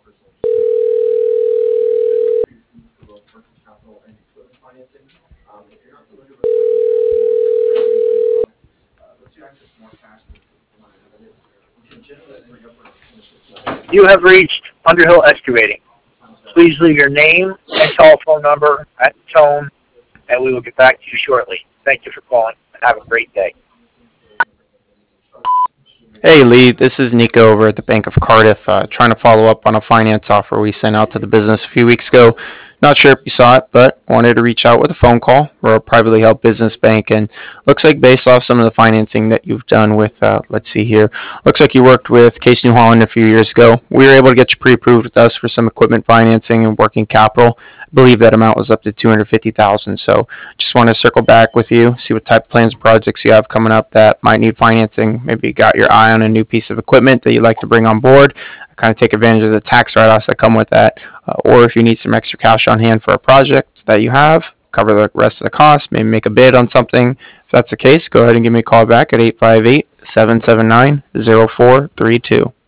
You have reached Underhill Excavating. Please leave your name and telephone number at the tone, and we will get back to you shortly. Thank you for calling, and have a great day. Hey Lee, this is Nico over at the Bank of Cardiff, trying to follow up on a finance offer we sent out to the business a few weeks ago. Not sure if you saw it, but wanted to reach out with a phone call. We're a privately held business bank, and looks like based off some of the financing that you've done with, let's see here, looks like you worked with Case New Holland a few years ago. We were able to get you pre-approved with us for some equipment financing and working capital. I believe that amount was up to 250,000. So just want to circle back with you, see what type of plans and projects you have coming up that might need financing. Maybe you got your eye on a new piece of equipment that you'd like to bring on board, kind of take advantage of the tax write-offs that come with that, or if you need some extra cash on hand for a project that you have, cover the rest of the cost, maybe make a bid on something. If that's the case, go ahead and give me a call back at 858-779-0432.